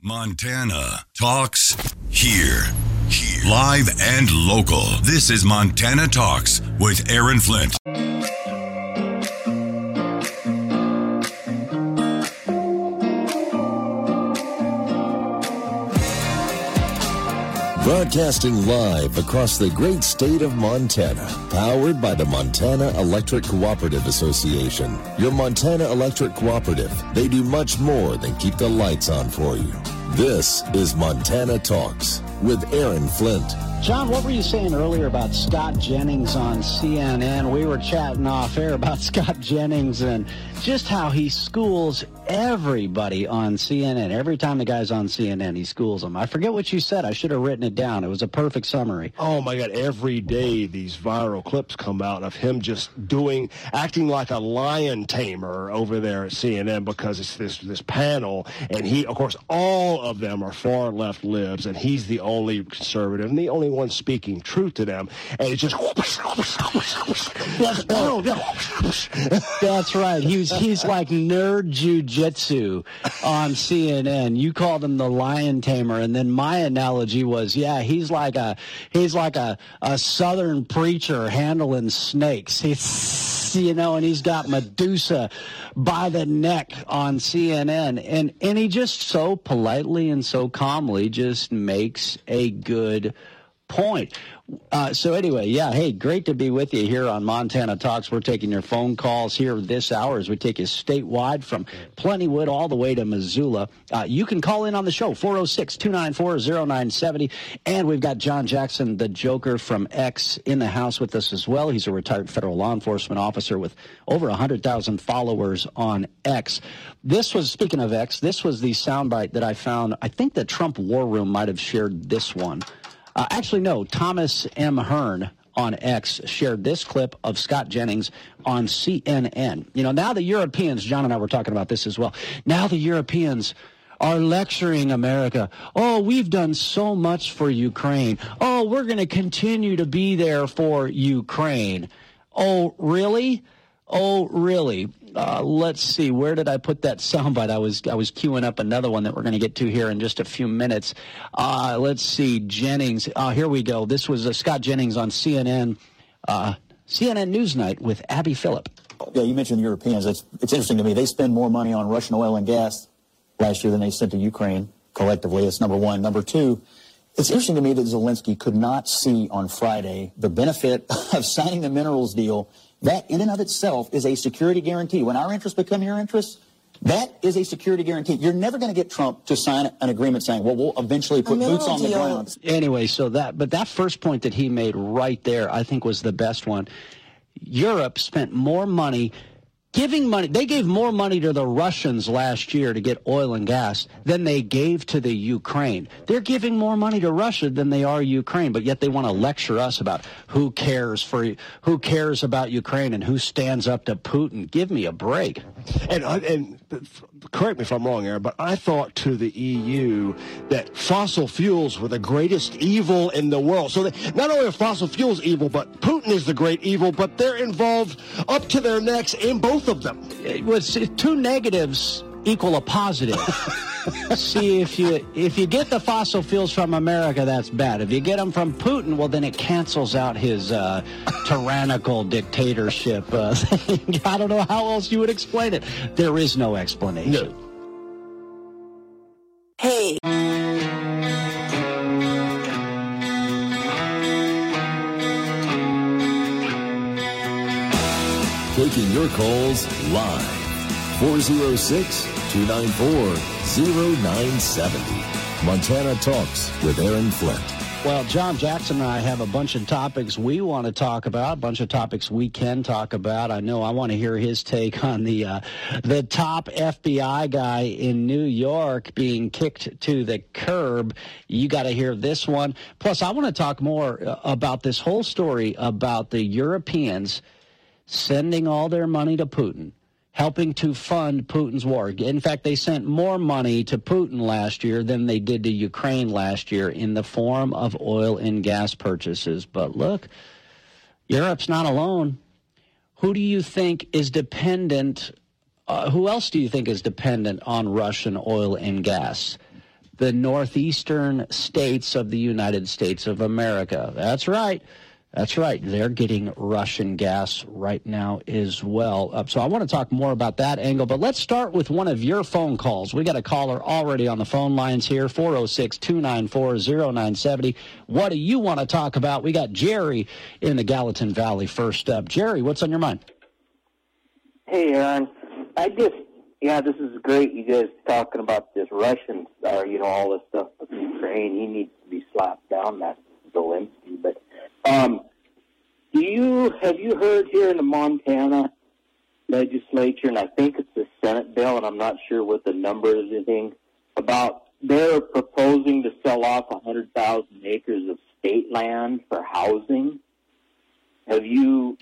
Montana Talks here. Live and local. This is Montana Talks with Aaron Flint. Broadcasting live across the great state of Montana, powered by the Montana Electric Cooperative Association. Your Montana Electric Cooperative, they do much more than keep the lights on for you. This is Montana Talks with Aaron Flint. John, what were you saying earlier about Scott Jennings on CNN? We were chatting off air about Scott Jennings and just how he schools everybody on CNN. Every time the guy's on CNN, he schools them. I forget what you said. I should have written it down. It was a perfect summary. Oh, my God. Every day these viral clips come out of him just acting like a lion tamer over there at CNN because it's this panel. And he, of course, all of them are far left libs, and he's the only conservative and the only one speaking truth to them. And it's just... That's right. He's like nerd jujitsu on CNN. You called him the lion tamer, and then my analogy was, he's like a southern preacher handling snakes. He's, and he's got Medusa by the neck on CNN, and he just so politely and so calmly just makes a good point. So anyway, hey, great to be with you here on Montana Talks. We're taking your phone calls here this hour as we take you statewide from Plentywood all the way to Missoula. You can call in on the show, 406-294-0970. And we've got John Jackson, the Joker from X, in the house with us as well. He's a retired federal law enforcement officer with over 100,000 followers on X. Speaking of X, this was the soundbite that I found. I think the Trump War Room might have shared this one. Actually, no, Thomas M. Hearn on X shared this clip of Scott Jennings on CNN. Now the Europeans, John and I were talking about this as well, now the Europeans are lecturing America. Oh, we've done so much for Ukraine. Oh, we're going to continue to be there for Ukraine. Oh, really? Oh, really? Let's see. Where did I put that soundbite? I was queuing up another one that we're going to get to here in just a few minutes. Let's see. Jennings. Here we go. This was Scott Jennings on CNN, CNN Newsnight with Abby Phillip. Yeah, you mentioned the Europeans. It's interesting to me. They spend more money on Russian oil and gas last year than they sent to Ukraine collectively. That's number one. Number two, it's interesting to me that Zelensky could not see on Friday the benefit of signing the minerals deal. That in and of itself is a security guarantee. When our interests become your interests, that is a security guarantee. You're never going to get Trump to sign an agreement saying, well, we'll eventually put boots on the ground. Anyway, but that first point that he made right there, I think was the best one. Europe spent more money giving money. They gave more money to the Russians last year to get oil and gas than they gave to the Ukraine. They're giving more money to Russia than they are Ukraine, but yet they want to lecture us about who cares about Ukraine and who stands up to Putin. Give me a break. And correct me if I'm wrong, Aaron, but I thought to the EU that fossil fuels were the greatest evil in the world. So not only are fossil fuels evil, but Putin is the great evil, but they're involved up to their necks in both of them. It was two negatives equal a positive. See, if you get the fossil fuels from America, that's bad. If you get them from Putin, well, then it cancels out his tyrannical dictatorship thing. I don't know how else you would explain it. There is no explanation. No. Hey. Taking your calls live. 406-294-0970. Montana Talks with Aaron Flint. Well, John Jackson and I have a bunch of topics we want to talk about, a bunch of topics we can talk about. I know I want to hear his take on the top FBI guy in New York being kicked to the curb. You got to hear this one. Plus, I want to talk more about this whole story about the Europeans sending all their money to Putin, helping to fund Putin's war. In fact, they sent more money to Putin last year than they did to Ukraine last year in the form of oil and gas purchases. But look, Europe's not alone. Who do you think is dependent? Who else do you think is dependent on Russian oil and gas? the northeastern states of the United States of America. That's right. That's right. They're getting Russian gas right now as well. So I want to talk more about that angle, but let's start with one of your phone calls. We got a caller already on the phone lines here, 406-294-0970. What do you want to talk about? We got Jerry in the Gallatin Valley first up. Jerry, what's on your mind? Hey, Aaron. This is great. You guys talking about this Russian, all this stuff with Ukraine. He needs to be slapped down. That's Zelensky. But have you heard here in the Montana legislature, and I think it's the Senate bill, and I'm not sure what the number is, anything, about they're proposing to sell off 100,000 acres of state land for housing. Have you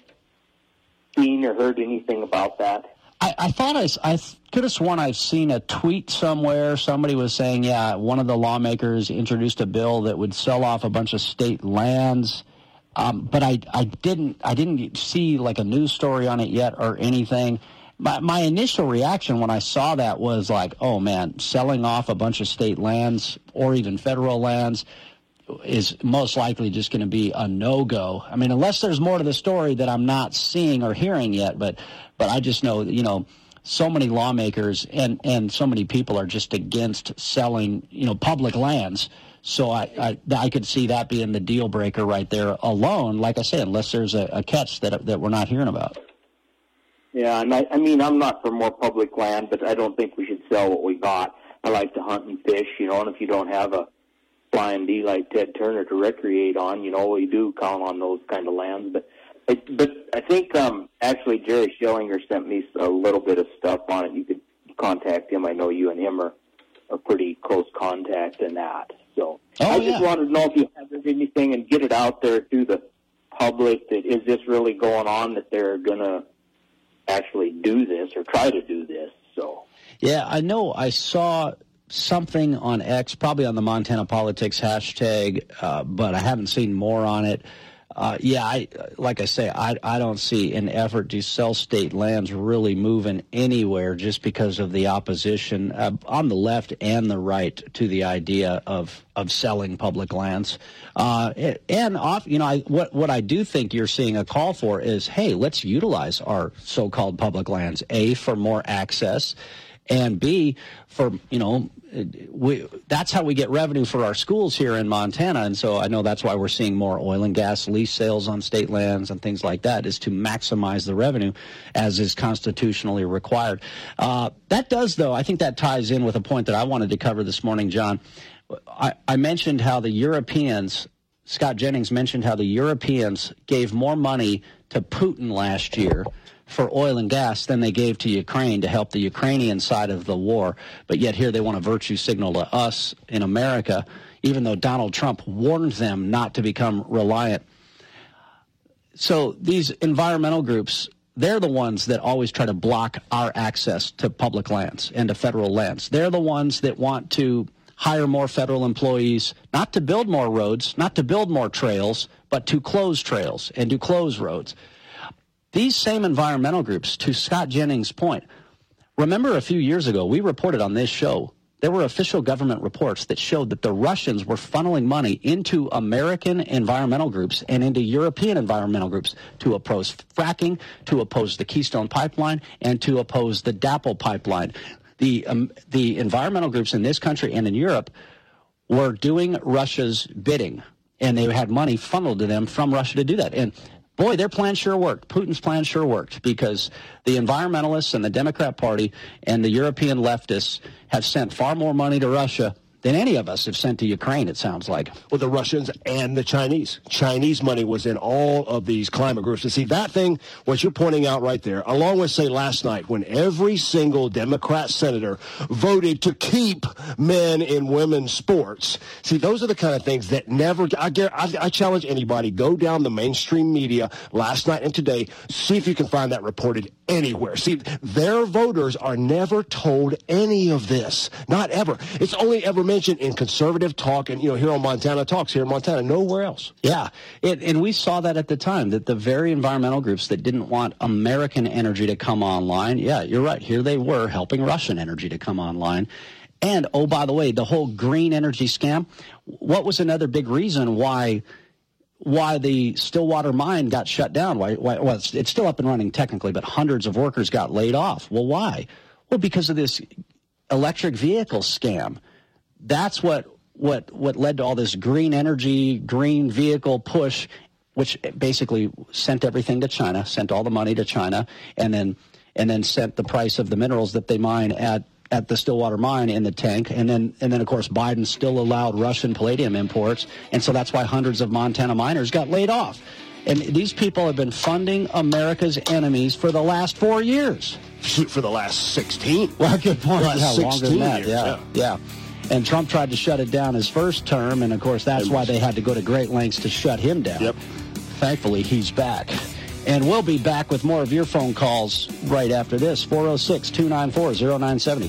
seen or heard anything about that? I thought I could have sworn I've seen a tweet somewhere. Somebody was saying, one of the lawmakers introduced a bill that would sell off a bunch of state lands. But I didn't see like a news story on it yet or anything. My initial reaction when I saw that was like, oh man, selling off a bunch of state lands or even federal lands is most likely just going to be a no-go. I mean, unless there's more to the story that I'm not seeing or hearing yet, but I just know, so many lawmakers and so many people are just against selling, public lands. So I could see that being the deal breaker right there alone, like I said, unless there's a catch that we're not hearing about. Yeah, and I'm not for more public land, but I don't think we should sell what we got. I like to hunt and fish, and if you don't have a Flying D like Ted Turner to recreate on, we do count on those kind of lands. But I think actually Jerry Schellinger sent me a little bit of stuff on it. You could contact him. I know you and him are pretty close contact in that. So I just wanted to know if you have anything and get it out there to the public that is this really going on, that they're going to actually do this or try to do this. So yeah, I know I saw something on X, probably on the Montana Politics hashtag, but I haven't seen more on it. I don't see an effort to sell state lands really moving anywhere just because of the opposition on the left and the right to the idea of selling public lands. What I do think you're seeing a call for is, hey, let's utilize our so-called public lands, A, for more access, and B, for, that's how we get revenue for our schools here in Montana. And so I know that's why we're seeing more oil and gas lease sales on state lands and things like that, is to maximize the revenue as is constitutionally required. That does, though, I think that ties in with a point that I wanted to cover this morning, John. I mentioned how the Europeans, Scott Jennings mentioned how the Europeans gave more money to Putin last year for oil and gas than they gave to Ukraine to help the Ukrainian side of the war. But yet here they want to virtue signal to us in America, even though Donald Trump warned them not to become reliant. So these environmental groups, they're the ones that always try to block our access to public lands and to federal lands. They're the ones that want to hire more federal employees, not to build more roads, not to build more trails, but to close trails and to close roads. These same environmental groups, to Scott Jennings' point, remember a few years ago, we reported on this show, there were official government reports that showed that the Russians were funneling money into American environmental groups and into European environmental groups to oppose fracking, to oppose the Keystone Pipeline, and to oppose the DAPL pipeline. The environmental groups in this country and in Europe were doing Russia's bidding, and they had money funneled to them from Russia to do that. And boy, their plan sure worked. Putin's plan sure worked, because the environmentalists and the Democrat Party and the European leftists have sent far more money to Russia than any of us have sent to Ukraine, it sounds like. Well, the Russians and the Chinese. Chinese money was in all of these climate groups. And see, that thing, what you're pointing out right there, along with, say, last night, when every single Democrat senator voted to keep men in women's sports. See, those are the kind of things that never, I challenge anybody, go down the mainstream media last night and today, see if you can find that reported anywhere. See, their voters are never told any of this. Not ever. It's only ever mentioned in conservative talk and, here on Montana Talks, here in Montana, nowhere else. Yeah, and we saw that at the time, that the very environmental groups that didn't want American energy to come online, yeah, you're right, here they were helping Russian energy to come online. And, oh, by the way, the whole green energy scam, what was another big reason why the Stillwater mine got shut down? Well, it's still up and running technically, but hundreds of workers got laid off. Well, why? Well, because of this electric vehicle scam. That's what led to all this green energy, green vehicle push, which basically sent everything to China, sent all the money to China, and then sent the price of the minerals that they mine at the Stillwater mine in the tank. And then of course Biden still allowed Russian palladium imports, and so that's why hundreds of Montana miners got laid off. And these people have been funding America's enemies for the last 4 years. For the last 16. Well, good point. Yeah, longer than that. Years, yeah. And Trump tried to shut it down his first term, and of course that's why they had to go to great lengths to shut him down. Yep. Thankfully, he's back. And we'll be back with more of your phone calls right after this. 406-294-0970.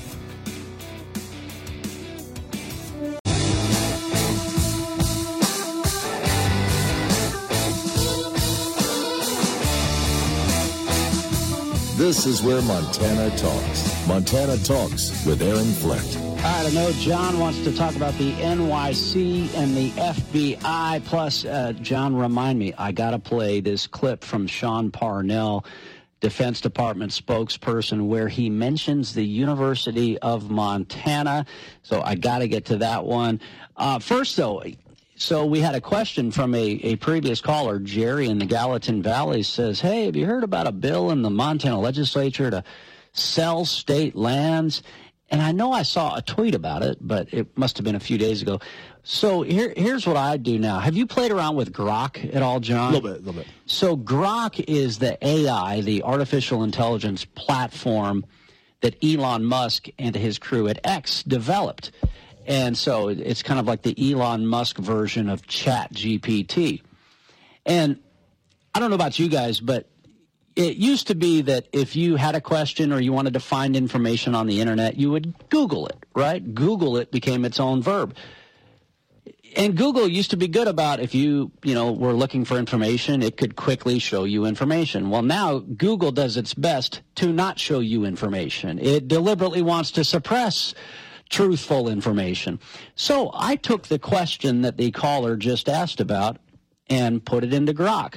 This is where Montana talks. Montana Talks with Aaron Flint. All right, I know John wants to talk about the NYC and the FBI. Plus, John, remind me, I got to play this clip from Sean Parnell, Defense Department spokesperson, where he mentions the University of Montana. So I got to get to that one. First, though, so we had a question from a previous caller, Jerry in the Gallatin Valley, says, hey, have you heard about a bill in the Montana legislature to sell state lands? And I know I saw a tweet about it, but it must have been a few days ago. So here's what I do now. Have you played around with Grok at all, John? A little bit. So Grok is the AI, the artificial intelligence platform that Elon Musk and his crew at X developed. And so it's kind of like the Elon Musk version of ChatGPT. And I don't know about you guys, but it used to be that if you had a question or you wanted to find information on the internet, you would Google it, right? Google it became its own verb. And Google used to be good about if you were looking for information, it could quickly show you information. Well, now Google does its best to not show you information. It deliberately wants to suppress truthful information. So I took the question that the caller just asked about and put it into Grok.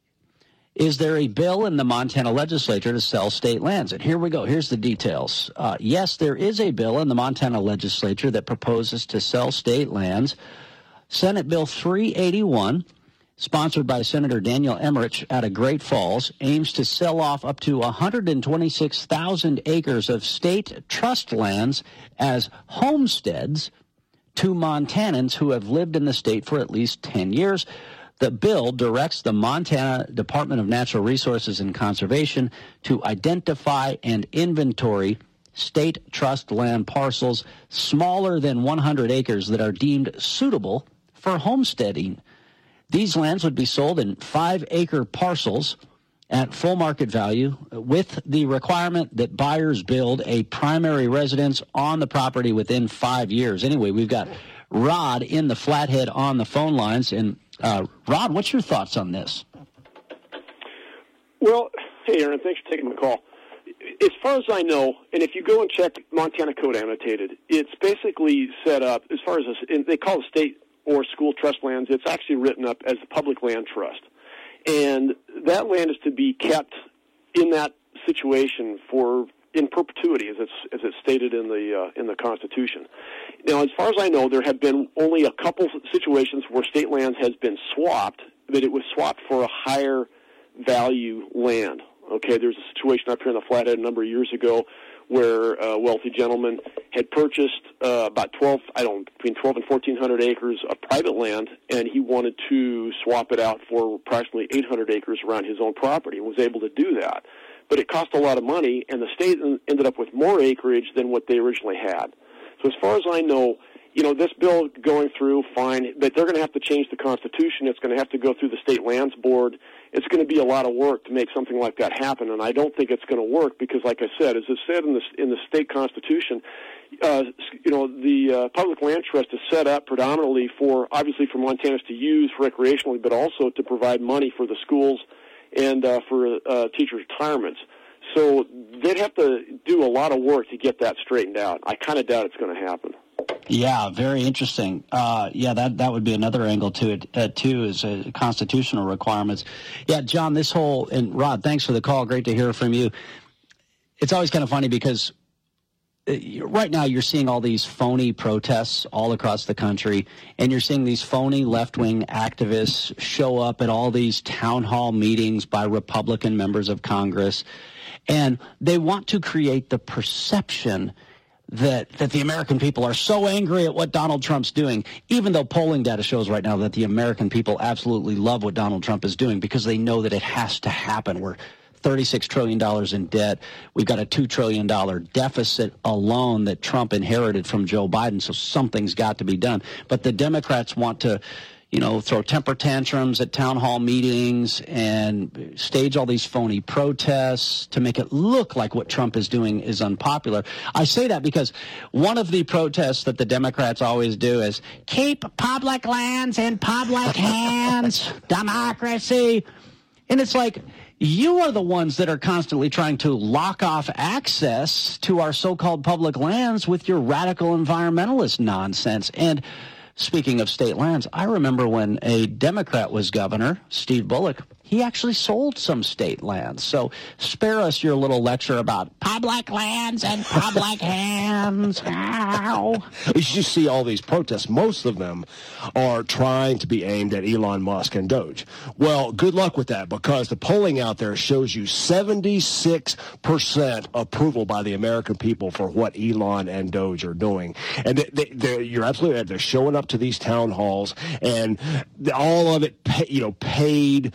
Is there a bill in the Montana legislature to sell state lands? And here we go. Here's the details. Yes, there is a bill in the Montana legislature that proposes to sell state lands. Senate Bill 381, sponsored by Senator Daniel Emmerich out of Great Falls, aims to sell off up to 126,000 acres of state trust lands as homesteads to Montanans who have lived in the state for at least 10 years. The bill directs the Montana Department of Natural Resources and Conservation to identify and inventory state trust land parcels smaller than 100 acres that are deemed suitable for homesteading. These lands would be sold in 5-acre parcels at full market value with the requirement that buyers build a primary residence on the property within 5 years. Anyway, we've got Rod in the Flathead on the phone lines. And Rod, what's your thoughts on this? Well, hey, Aaron, thanks for taking the call. As far as I know, and if you go and check Montana Code Annotated, it's basically set up, as far as they call it state or school trust lands, it's actually written up as the public land trust. And that land is to be kept in that situation in perpetuity, as it's stated in the Constitution. Now, as far as I know, there have been only a couple situations where state lands has been swapped, but it was swapped for a higher value land. Okay, there's a situation up here in the Flathead a number of years ago where a wealthy gentleman had purchased about between 12 and 1,400 acres of private land, and he wanted to swap it out for approximately 800 acres around his own property, and was able to do that. But it cost a lot of money, and the state ended up with more acreage than what they originally had. So as far as I know, this bill going through, fine, but they're going to have to change the Constitution. It's going to have to go through the State Lands Board. It's going to be a lot of work to make something like that happen, and I don't think it's going to work because, like I said, as it said in the state Constitution, the public land trust is set up predominantly obviously for Montanans to use recreationally, but also to provide money for the schools and for teachers' retirements. So they'd have to do a lot of work to get that straightened out. I kind of doubt it's going to happen. Yeah, very interesting. That would be another angle to it, too, is constitutional requirements. Yeah, John, and Rod, thanks for the call. Great to hear from you. It's always kind of funny because right now you're seeing all these phony protests all across the country, and you're seeing these phony left-wing activists show up at all these town hall meetings by Republican members of Congress, and they want to create the perception that the American people are so angry at what Donald Trump's doing, even though polling data shows right now that the American people absolutely love what Donald Trump is doing because they know that it has to happen. We're $36 trillion in debt. We've got a $2 trillion deficit alone that Trump inherited from Joe Biden, so something's got to be done. But the Democrats want to, throw temper tantrums at town hall meetings and stage all these phony protests to make it look like what Trump is doing is unpopular. I say that because one of the protests that the Democrats always do is keep public lands in public hands, democracy. And it's like, you are the ones that are constantly trying to lock off access to our so-called public lands with your radical environmentalist nonsense. And speaking of state lands, I remember when a Democrat was governor, Steve Bullock, he actually sold some state lands. So spare us your little lecture about public lands and public hands. Ow. You see all these protests. Most of them are trying to be aimed at Elon Musk and Doge. Well, good luck with that, because the polling out there shows you 76% approval by the American people for what Elon and Doge are doing. And you're absolutely right. They're showing up to these town halls, and all of it paid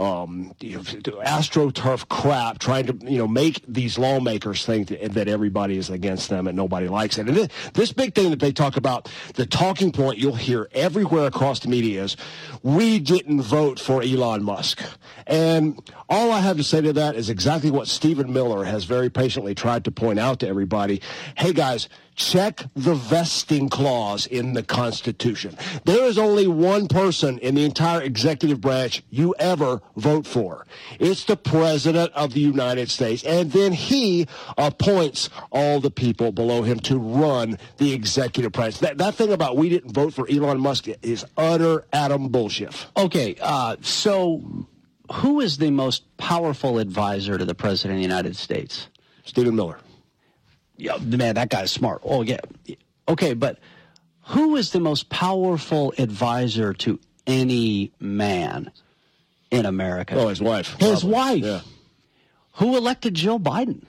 AstroTurf crap, trying to make these lawmakers think that everybody is against them and nobody likes it. And this big thing that they talk about, the talking point you'll hear everywhere across the media is, we didn't vote for Elon Musk. And all I have to say to that is exactly what Stephen Miller has very patiently tried to point out to everybody. Hey guys, check the vesting clause in the Constitution. There is only one person in the entire executive branch you ever vote for. It's the President of the United States. And then he appoints all the people below him to run the executive branch. That thing about we didn't vote for Elon Musk is utter Adam bullshit. Okay, so who is the most powerful advisor to the President of the United States? Stephen Miller. Yeah, man, that guy's smart. Oh, yeah. Okay, but who is the most powerful advisor to any man in America? Oh, his wife. His wife. Yeah. Who elected Joe Biden?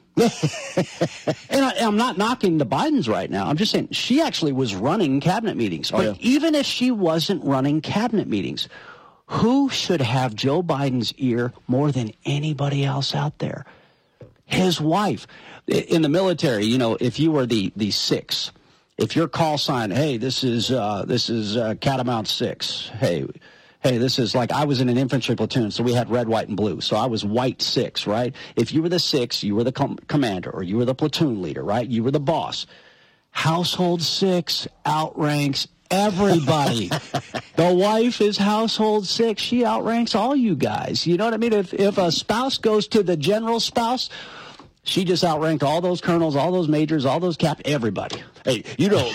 And I'm not knocking the Bidens right now. I'm just saying she actually was running cabinet meetings. But even if she wasn't running cabinet meetings, who should have Joe Biden's ear more than anybody else out there? His wife. In the military, if you were the 6, if your call sign, hey, this is Catamount 6. Hey, this is like, I was in an infantry platoon, so we had red, white, and blue. So I was white 6, right? If you were the 6, you were the commander, or you were the platoon leader, right? You were the boss. Household 6 outranks everybody. The wife is household 6. She outranks all you guys. You know what I mean? If a spouse goes to the general spouse, she just outranked all those colonels, all those majors, all those everybody. Hey,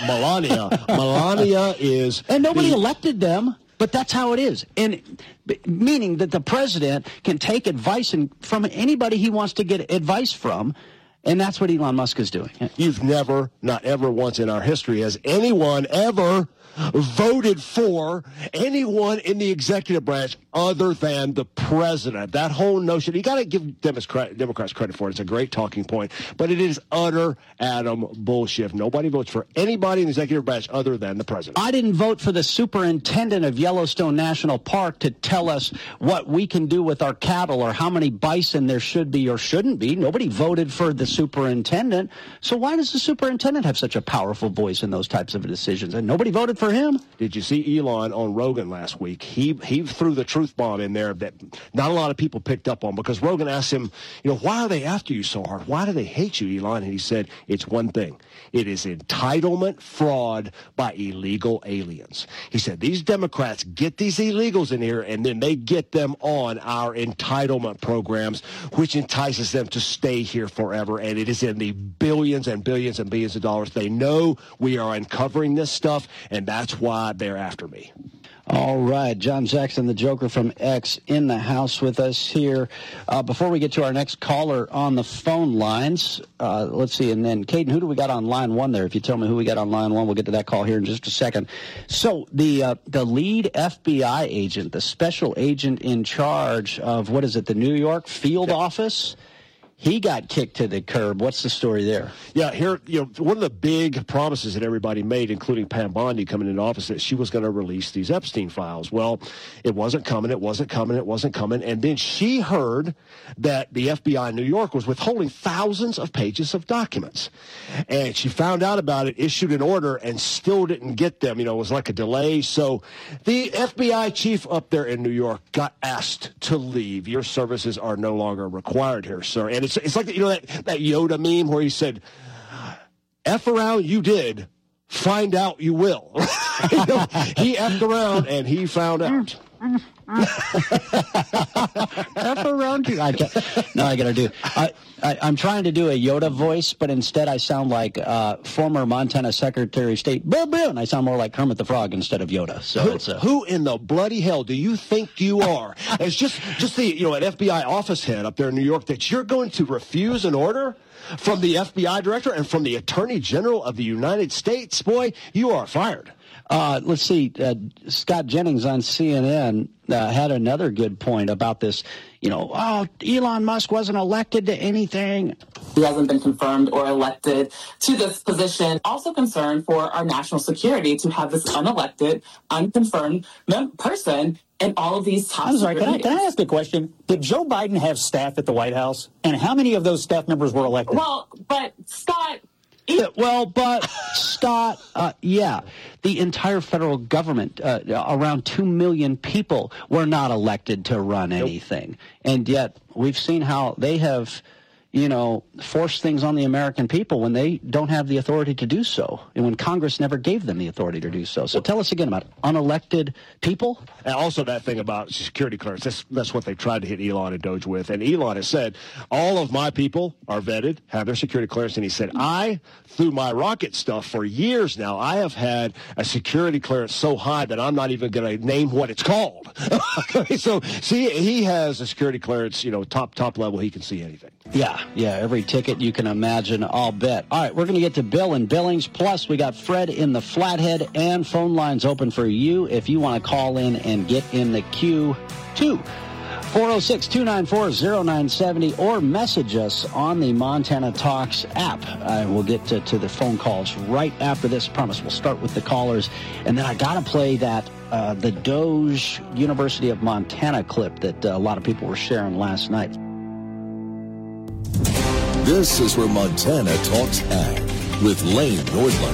Melania is... And nobody elected them, but that's how it is. And meaning that the president can take advice from anybody he wants to get advice from, and that's what Elon Musk is doing. You've never, not ever once in our history, has anyone ever voted for anyone in the executive branch other than the president. That whole notion, you got to give Democrats credit for it. It's a great talking point, but it is utter Adam bullshit. Nobody votes for anybody in the executive branch other than the president. I didn't vote for the superintendent of Yellowstone National Park to tell us what we can do with our cattle or how many bison there should be or shouldn't be. Nobody voted for the superintendent. So why does the superintendent have such a powerful voice in those types of decisions? And nobody voted for him. Did you see Elon on Rogan last week? He threw the truth truth bomb in there that not a lot of people picked up on, because Rogan asked him, why are they after you so hard? Why do they hate you, Elon? And he said, it's one thing. It is entitlement fraud by illegal aliens. He said, these Democrats get these illegals in here, and then they get them on our entitlement programs, which entices them to stay here forever. And it is in the billions and billions and billions of dollars. They know we are uncovering this stuff, and that's why they're after me. All right, John Jackson, the Joker from X, in the house with us here. Before we get to our next caller on the phone lines, let's see, and then, Caden, who do we got on line one there? If you tell me who we got on line one, we'll get to that call here in just a second. So the lead FBI agent, the special agent in charge of, the New York field office, he got kicked to the curb. What's the story there? Yeah, here, one of the big promises that everybody made, including Pam Bondi coming into office, that she was going to release these Epstein files. Well, it wasn't coming. And then she heard that the FBI in New York was withholding thousands of pages of documents. And she found out about it, issued an order, and still didn't get them. It was like a delay. So the FBI chief up there in New York got asked to leave. Your services are no longer required here, sir. And it's like, that Yoda meme where he said, F around you did, find out you will. He effed around and he found out. F around you. I got to do. I'm trying to do a Yoda voice, but instead I sound like former Montana Secretary of State, and I sound more like Kermit the Frog instead of Yoda. So who in the bloody hell do you think you are? It's just the an FBI office head up there in New York that you're going to refuse an order from the FBI director and from the Attorney General of the United States. Boy, you are fired. Let's see. Scott Jennings on CNN had another good point about this. Elon Musk wasn't elected to anything. He hasn't been confirmed or elected to this position. Also concerned for our national security to have this unelected, unconfirmed person in all of these top I'm sorry, can I ask a question? Did Joe Biden have staff at the White House? And how many of those staff members were elected? Well, but Scott... Scott, the entire federal government, around 2 million people, were not elected to run anything. Nope. And yet we've seen how they have, forced things on the American people when they don't have the authority to do so, and when Congress never gave them the authority to do so. So tell us again about unelected people. And also that thing about security clearance. That's what they tried to hit Elon and Doge with. And Elon has said, all of my people are vetted, have their security clearance. And he said, through my rocket stuff for years now, I have had a security clearance so high that I'm not even going to name what it's called. So, see, he has a security clearance, top level. He can see anything. Yeah, every ticket you can imagine, I'll bet. All right, we're going to get to Bill in Billings. Plus, we got Fred in the Flathead, and phone lines open for you if you want to call in and get in the queue, too. 406-294-0970, or message us on the Montana Talks app. We'll get to the phone calls right after this. I promise we'll start with the callers. And then I got to play that the Doge University of Montana clip that a lot of people were sharing last night. This is where Montana Talks Ag with Lane Nordlund.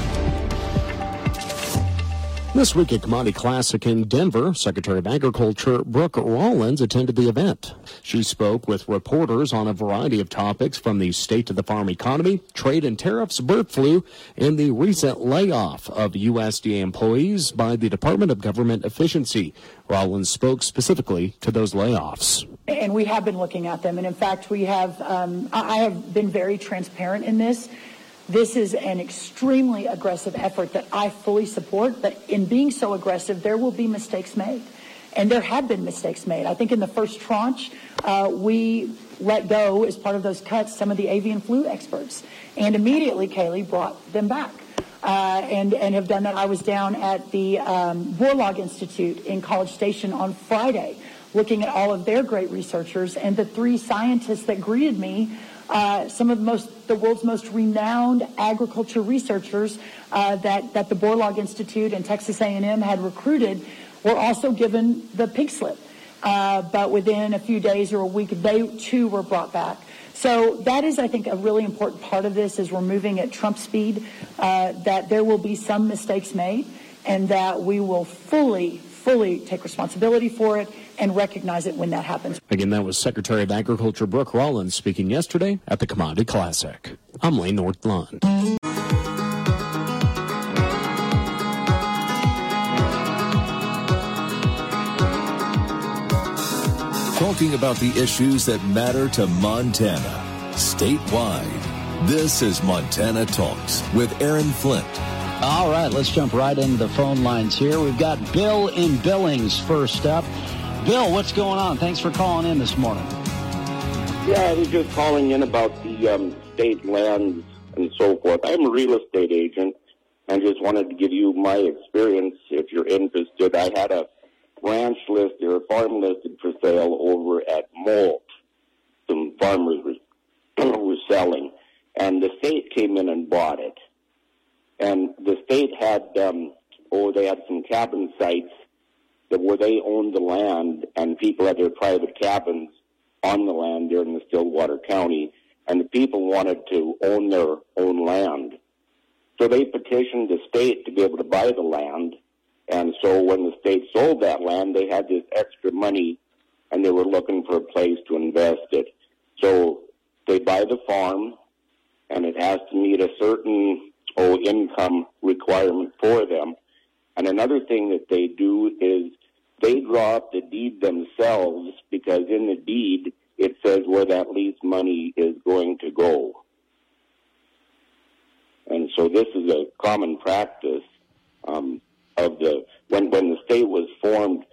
This week at Commodity Classic in Denver, Secretary of Agriculture Brooke Rollins attended the event. She spoke with reporters on a variety of topics from the state to the farm economy, trade and tariffs, bird flu, and the recent layoff of USDA employees by the Department of Government Efficiency. Rollins spoke specifically to those layoffs. And we have been looking at them. And in fact, we have, I have been very transparent in this. This is an extremely aggressive effort that I fully support, but in being so aggressive, there will be mistakes made. And there have been mistakes made. I think in the first tranche, we let go, as part of those cuts, some of the avian flu experts. And immediately, Kaylee, brought them back and have done that. I was down at the Borlaug Institute in College Station on Friday, looking at all of their great researchers, and the 3 scientists that greeted me, some of the world's most renowned agriculture researchers that the Borlaug Institute and Texas A&M had recruited, were also given the pink slip. But within a few days or a week, they too were brought back. So that is, I think, a really important part of this, is we're moving at Trump speed, that there will be some mistakes made, and that we will fully fully take responsibility for it and recognize it when that happens. Again, that was Secretary of Agriculture Brooke Rollins speaking yesterday at the Commodity Classic. I'm Lane Northland. Talking about the issues that matter to Montana, statewide. This is Montana Talks with Aaron Flint. All right, let's jump right into the phone lines here. We've got Bill in Billings first up. Bill, what's going on? Thanks for calling in this morning. Yeah, I was just calling in about the state lands and so forth. I'm a real estate agent and just wanted to give you my experience if you're interested. I had a ranch listed or farm listed for sale over at Molt. Some farmers were selling, and the state came in and bought it. And the state had, they had some cabin sites where they owned the land, and people had their private cabins on the land there in the Stillwater County, and the people wanted to own their own land. So they petitioned the state to be able to buy the land, and so when the state sold that land, they had this extra money, and they were looking for a place to invest it. So they buy the farm, and it has to meet a certain income requirement for them. And another thing that they do is they draw up the deed themselves, because in the deed it says where that lease money is going to go. And so this is a common practice of the when the state was formed.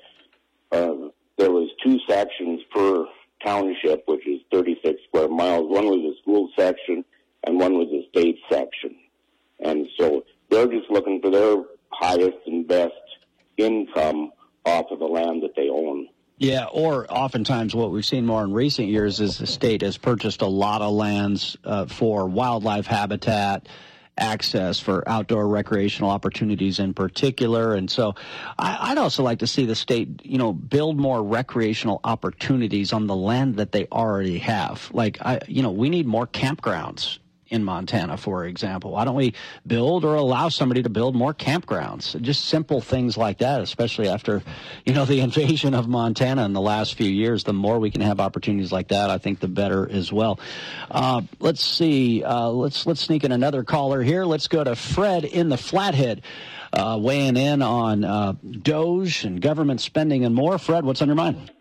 There was 2 sections per township, which is 36 square miles. One was a school section, and one was a state section. And so they're just looking for their highest and best income off of the land that they own. Yeah, or oftentimes what we've seen more in recent years is the state has purchased a lot of lands for wildlife habitat, access for outdoor recreational opportunities in particular. And so I'd also like to see the state, build more recreational opportunities on the land that they already have. Like, we need more campgrounds in Montana, for example. Why don't we build or allow somebody to build more campgrounds? Just simple things like that, especially after, the invasion of Montana in the last few years. The more we can have opportunities like that, I think the better as well. Let's see. Let's sneak in another caller here. Let's go to Fred in the Flathead, weighing in on DOGE and government spending and more. Fred, what's on your mind?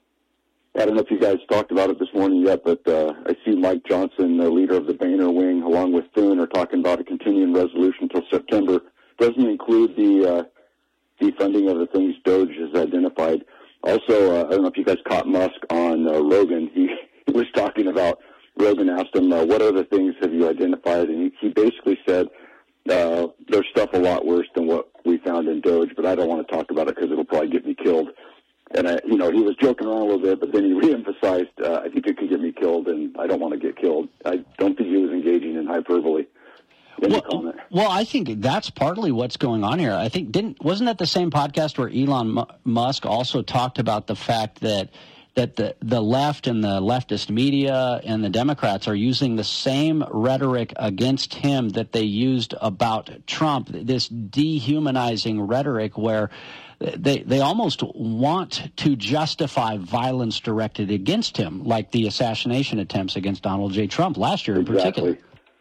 I don't know if you guys talked about it this morning yet, but I see Mike Johnson, the leader of the Boehner wing, along with Thune, are talking about a continuing resolution until September. Doesn't include the defunding of the things DOGE has identified. Also, I don't know if you guys caught Musk on Rogan. He was talking about, Rogan asked him, what other things have you identified? And he basically said, there's stuff a lot worse than what we found in DOGE, but I don't want to talk about it because it'll probably get me killed. And, he was joking around a little bit, but then he reemphasized, I think it could get me killed, and I don't want to get killed. I don't think he was engaging in hyperbole. Well, I think that's partly what's going on here. I think wasn't that the same podcast where Elon Musk also talked about the fact that the left and the leftist media and the Democrats are using the same rhetoric against him that they used about Trump, this dehumanizing rhetoric where they almost want to justify violence directed against him, like the assassination attempts against Donald J. Trump last year in particular.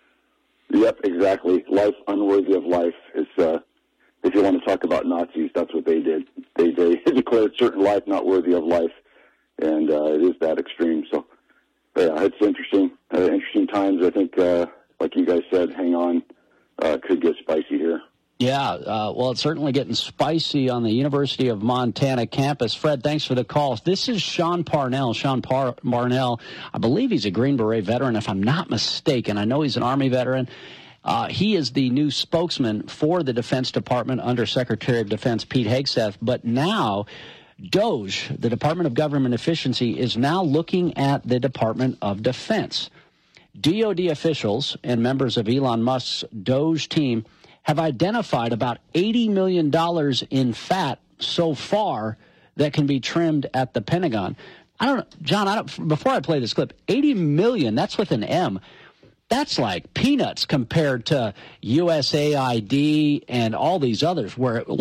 Yep, exactly. Life unworthy of life is, if you want to talk about Nazis, that's what they did. They declared certain life not worthy of life, and it is that extreme. So, yeah, it's interesting. Interesting times. I think, like you guys said, hang on, could get spicy here. Yeah, well, it's certainly getting spicy on the University of Montana campus. Fred, thanks for the call. This is Sean Parnell. Sean Parnell, I believe he's a Green Beret veteran, if I'm not mistaken. I know he's an Army veteran. He is the new spokesman for the Defense Department under Secretary of Defense Pete Hegseth. But now DOGE, the Department of Government Efficiency, is now looking at the Department of Defense. DOD officials and members of Elon Musk's DOGE team have identified about $80 million in fat so far that can be trimmed at the Pentagon. John, before I play this clip, 80 million, that's with an M. That's like peanuts compared to USAID and all these others where, like,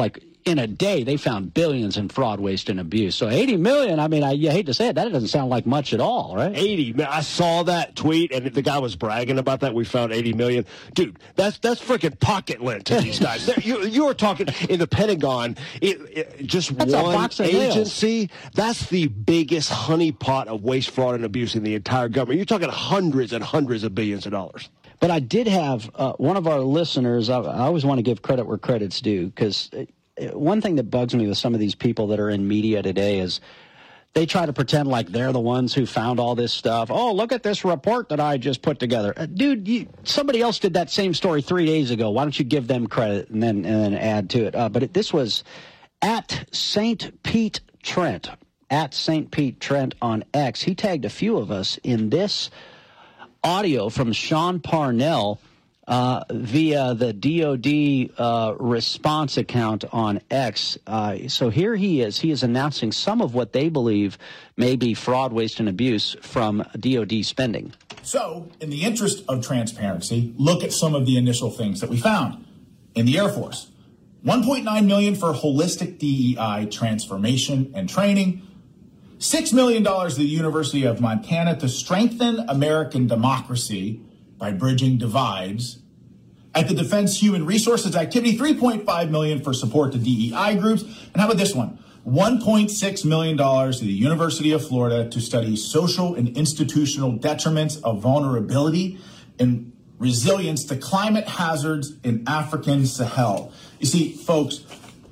in a day, they found billions in fraud, waste, and abuse. So 80 million, I mean, you hate to say it, that doesn't sound like much at all, right? 80. I saw that tweet, and the guy was bragging about that. We found 80 million. Dude, that's freaking pocket lint to these guys. You were talking in the Pentagon, that's one agency, that's the biggest honeypot of waste, fraud, and abuse in the entire government. You're talking hundreds and hundreds of billions of dollars. But I did have one of our listeners, I always want to give credit where credit's due, because one thing that bugs me with some of these people that are in media today is they try to pretend like they're the ones who found all this stuff. Oh, look at this report that I just put together. Dude, somebody else did that same story 3 days ago. Why don't you give them credit and then add to it? But this was at St. Pete Trent, at St. Pete Trent on X. He tagged a few of us in this audio from Sean Parnell via the DOD response account on X. So here he is. He is announcing some of what they believe may be fraud, waste, and abuse from DOD spending. So, in the interest of transparency, look at some of the initial things that we found. In the Air Force, $1.9 million for holistic DEI transformation and training, $6 million to the University of Montana to strengthen American democracy by bridging divides. At the Defense Human Resources Activity, $3.5 million for support to DEI groups. And how about this one? $1.6 million to the University of Florida to study social and institutional detriments of vulnerability and resilience to climate hazards in African Sahel. You see, folks,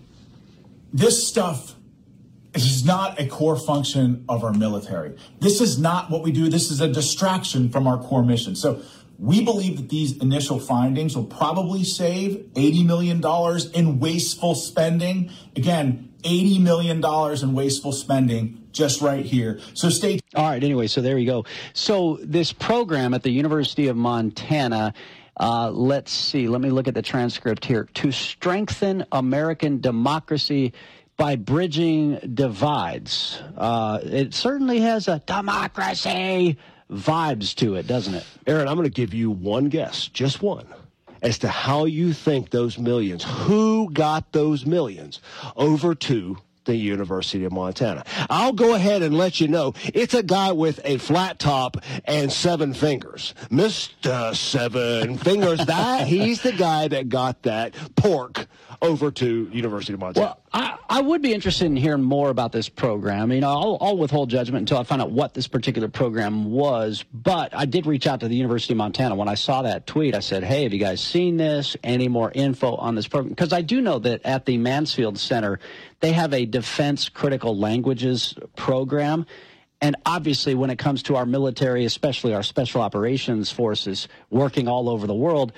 this stuff is not a core function of our military. This is not what we do. This is a distraction from our core mission. So we believe that these initial findings will probably save $80 million in wasteful spending. Again, $80 million in wasteful spending just right here. So stay. All right. Anyway, so there you go. So this program at the University of Montana, let's see. Let me look at the transcript here. To strengthen American democracy by bridging divides. It certainly has a democracy vibes to it, doesn't it? Aaron, I'm going to give you one guess, just one, as to how you think those millions, who got those millions over to the University of Montana. I'll go ahead and let you know it's a guy with a flat top and 7 fingers. Mr. 7 Fingers, he's the guy that got that pork over to University of Montana. Well, I would be interested in hearing more about this program. You know, I'll withhold judgment until I find out what this particular program was. But I did reach out to the University of Montana. When I saw that tweet, I said, hey, have you guys seen this? Any more info on this program? Because I do know that at the Mansfield Center, they have a defense critical languages program. And obviously, when it comes to our military, especially our special operations forces working all over the world,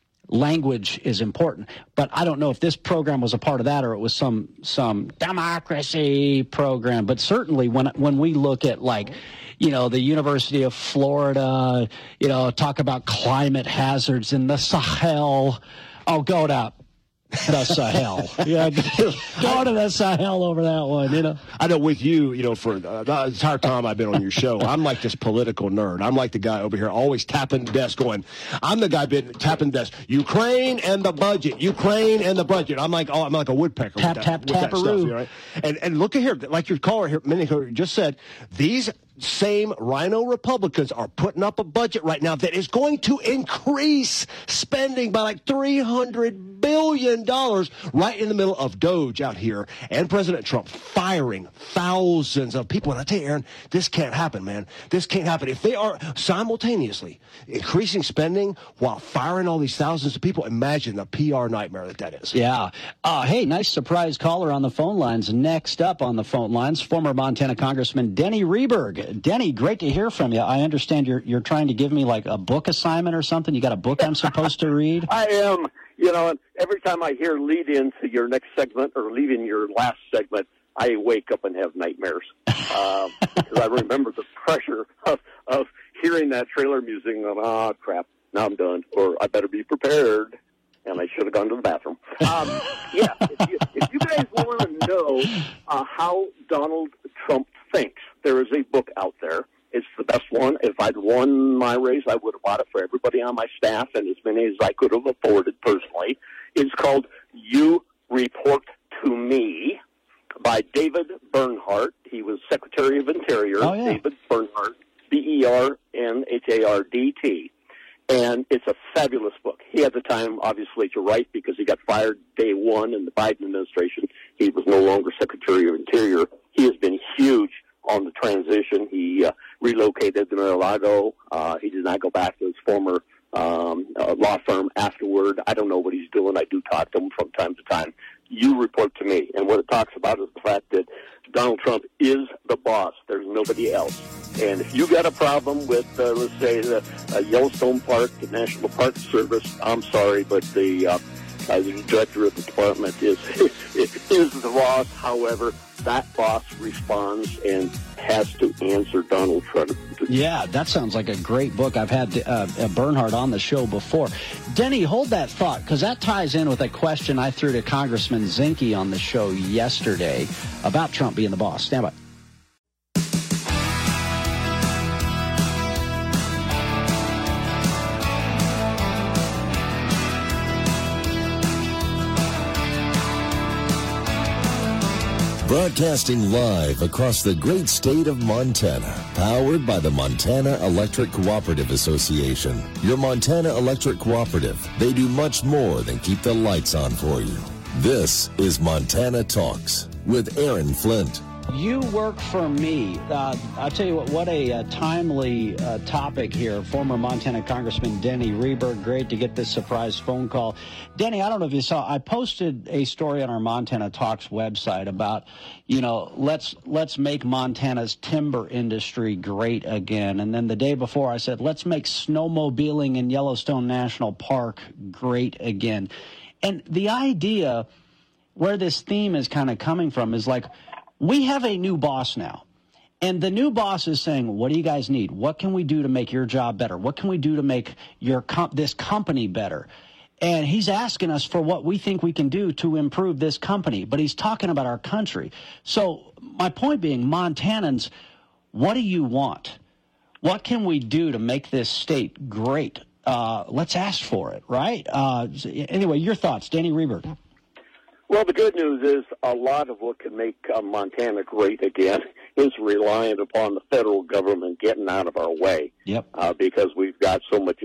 language is important. But I don't know if this program was a part of that or it was some democracy program. But certainly when we look at, like, you know, the University of Florida, you know, talk about climate hazards in the Sahel. Oh, go to the Sahel. Yeah, go to the Sahel over that one, you know. I know with you, you know, for the entire time I've been on your show, I'm like this political nerd. I'm like the guy over here always tapping the desk going, I'm the guy been tapping the desk. Ukraine and the budget. Ukraine and the budget. I'm like a woodpecker. Tap, taparoo. Right? And look at here, like your caller here, Minnie just said, these same Rhino Republicans are putting up a budget right now that is going to increase spending by like $300 billion right in the middle of Doge out here and President Trump firing thousands of people. And I tell you, Aaron, this can't happen, man. This can't happen. If they are simultaneously increasing spending while firing all these thousands of people, imagine the PR nightmare that is. Yeah. Hey, nice surprise caller on the phone lines. Next up on the phone lines, former Montana Congressman Denny Rehberg. Denny, great to hear from you. I understand you're trying to give me like a book assignment or something. You got a book I'm supposed to read? I am. You know, every time I hear lead into your next segment or lead in your last segment, I wake up and have nightmares because I remember the pressure of hearing that trailer music and going, oh, crap, now I'm done, or I better be prepared, and I should have gone to the bathroom. Yeah, if you guys want to know how Donald Trump thinks, there is a book out there. It's the best one. If I'd won my race, I would have bought it for everybody on my staff and as many as I could have afforded personally. It's called You Report to Me by David Bernhardt. He was Secretary of Interior. Oh, yeah. David Bernhardt, Bernhardt. And it's a fabulous book. He had the time, obviously, to write because he got fired day one in the Biden administration. He was no longer Secretary of Interior. He has been huge on the transition. He relocated to Mar-a-Lago. He did not go back to his former law firm afterward. I don't know what he's doing. I do talk to him from time to time. You report to me. And what it talks about is the fact that Donald Trump is the boss. There's nobody else. And if you got a problem with, let's say, the Yellowstone Park, the National Park Service, I'm sorry, but the director of the department is the boss. However, that boss responds and has to answer Donald Trump. Yeah, that sounds like a great book. I've had Bernhardt on the show before. Denny, hold that thought, because that ties in with a question I threw to Congressman Zinke on the show yesterday about Trump being the boss. Stand by. Broadcasting live across the great state of Montana, powered by the Montana Electric Cooperative Association. Your Montana Electric Cooperative, they do much more than keep the lights on for you. This is Montana Talks with Aaron Flint. You work for me. I'll tell you what a timely topic here. Former Montana Congressman Denny Rehberg. Great to get this surprise phone call. Denny, I don't know if you saw, I posted a story on our Montana Talks website about, let's make Montana's timber industry great again. And then the day before I said, let's make snowmobiling in Yellowstone National Park great again. And the idea where this theme is kind of coming from is like, we have a new boss now, and the new boss is saying, what do you guys need? What can we do to make your job better? What can we do to make this company better? And he's asking us for what we think we can do to improve this company, but he's talking about our country. So my point being, Montanans, what do you want? What can we do to make this state great? Let's ask for it, right? Anyway, your thoughts, Denny Rehberg. Well, the good news is a lot of what can make Montana great again is reliant upon the federal government getting out of our way. Yep. Because we've got so much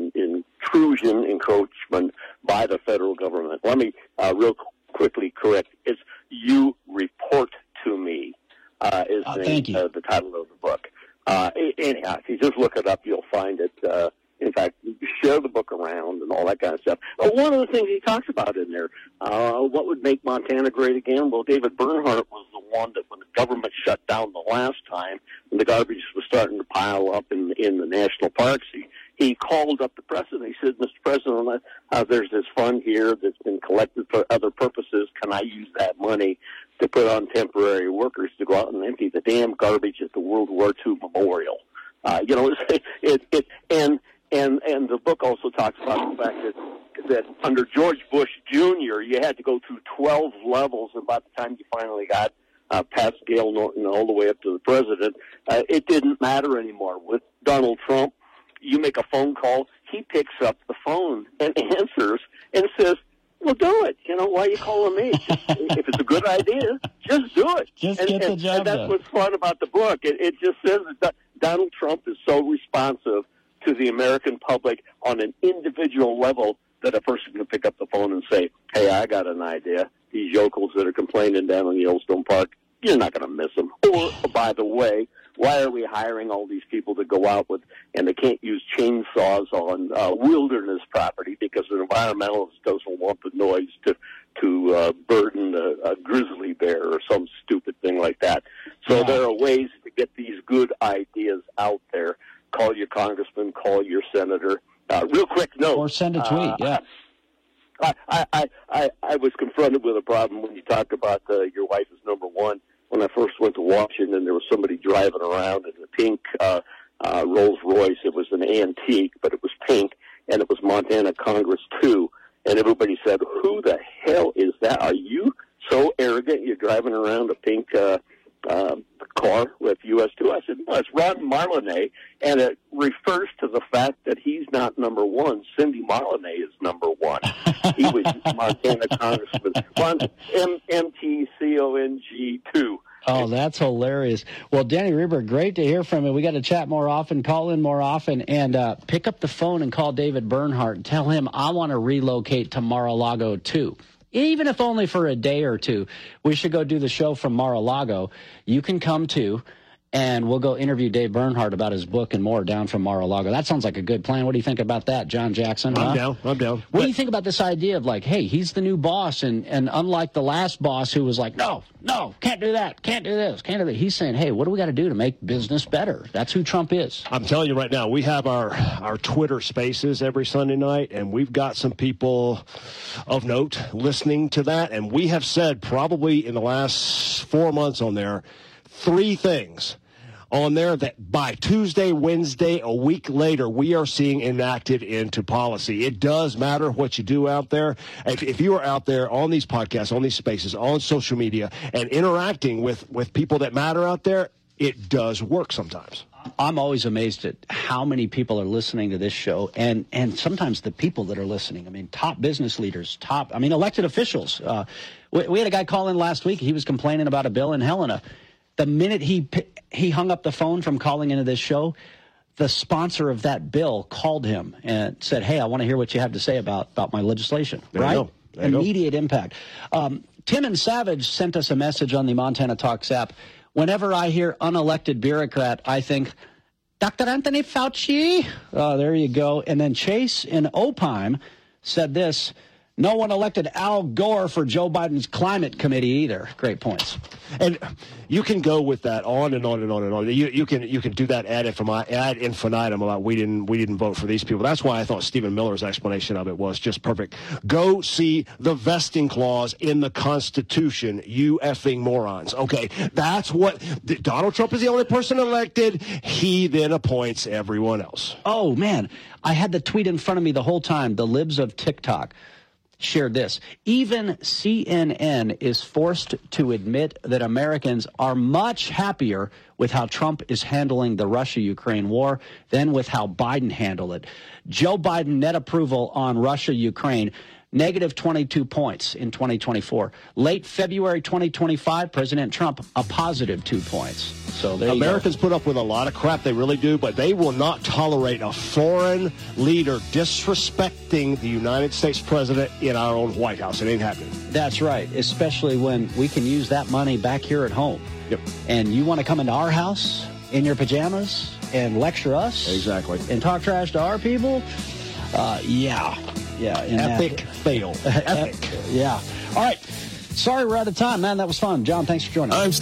encroachment by the federal government. Let me real quickly correct. It's You Report to Me is the title of the book. Anyhow, if you just look it up, you'll find it. In fact, share the book around and all that kind of stuff. But one of the things he talks about in there, what would make Montana great again? Well, David Bernhardt was the one that when the government shut down the last time, when the garbage was starting to pile up in the national parks, he called up the president. He said, Mr. President, there's this fund here that's been collected for other purposes. Can I use that money to put on temporary workers to go out and empty the damn garbage at the World War II Memorial? And the book also talks about the fact that under George Bush Jr., you had to go through 12 levels, and by the time you finally got past Gail Norton all the way up to the president, it didn't matter anymore. With Donald Trump, you make a phone call, he picks up the phone and answers and says, well, do it. Why are you calling me? If it's a good idea, just do it. Get the job done. And that's what's fun about the book. It just says that Donald Trump is so responsive to the American public on an individual level that a person can pick up the phone and say, hey, I got an idea. These yokels that are complaining down in Yellowstone Park, you're not going to miss them. Or, by the way, why are we hiring all these people to go out with, and they can't use chainsaws on wilderness property because an environmentalist doesn't want the noise to burden a grizzly bear or some stupid thing like that. So there are ways to get these good ideas out there. Call your congressman, call your senator. Real quick note. Or send a tweet, yeah. I was confronted with a problem when you talk about your wife is number one. When I first went to Washington, there was somebody driving around in a pink Rolls Royce. It was an antique, but it was pink, and it was Montana Congress 2. And everybody said, who the hell is that? Are you so arrogant you're driving around a pink car with US 2? I said, no, it's Ron Marlenet, And it refers to the fact that he's not number one. Cindy Marlinay is number one. He was Montana Congressman. MTCONG2. Oh, that's hilarious. Well, Danny Reber, great to hear from you. We got to chat more often, call in more often, and pick up the phone and call David Bernhardt and tell him I want to relocate to Mar-a-Lago too. Even if only for a day or two. We should go do the show from Mar-a-Lago. You can come too, and we'll go interview Dave Bernhardt about his book and more down from Mar-a-Lago. That sounds like a good plan. What do you think about that, John Jackson? I'm down. What do you think about this idea of like, hey, he's the new boss, and unlike the last boss who was like, no, can't do that, can't do this, can't do that. He's saying, hey, what do we got to do to make business better? That's who Trump is. I'm telling you right now, we have our Twitter Spaces every Sunday night, and we've got some people of note listening to that, and we have said probably in the last 4 months on there, 3 things on there that by Tuesday, Wednesday, a week later, we are seeing enacted into policy. It does matter what you do out there. If you are out there on these podcasts, on these spaces, on social media, and interacting with people that matter out there, it does work sometimes. I'm always amazed at how many people are listening to this show, and sometimes the people that are listening. I mean, top business leaders, elected officials. We had a guy call in last week. He was complaining about a bill in Helena. The minute he hung up the phone from calling into this show, the sponsor of that bill called him and said, hey, I want to hear what you have to say about my legislation. There right? You go. Immediate impact. Tim and Savage sent us a message on the Montana Talks app. Whenever I hear unelected bureaucrat, I think, Dr. Anthony Fauci. There you go. And then Chase in Opine said this, no one elected Al Gore for Joe Biden's climate committee either. Great points. And you can go with that on and on and on and on. You can do that ad infinitum about we didn't vote for these people. That's why I thought Stephen Miller's explanation of it was just perfect. Go see the vesting clause in the Constitution, you effing morons. Okay, that's what Donald Trump is the only person elected. He then appoints everyone else. Oh man, I had the tweet in front of me the whole time. The libs of TikTok shared this. Even CNN is forced to admit that Americans are much happier with how Trump is handling the Russia-Ukraine war than with how Biden handled it. Joe Biden net approval on Russia-Ukraine, negative 22 points in 2024. Late February 2025, President Trump, a positive 2 points. So there Americans put up with a lot of crap, they really do, but they will not tolerate a foreign leader disrespecting the United States president in our own White House. It ain't happening. That's right, especially when we can use that money back here at home. Yep. And you want to come into our house in your pajamas and lecture us? Exactly. And talk trash to our people? Yeah. Epic fail. Epic. Yeah. All right. Sorry we're out of time, man. That was fun. John, thanks for joining us.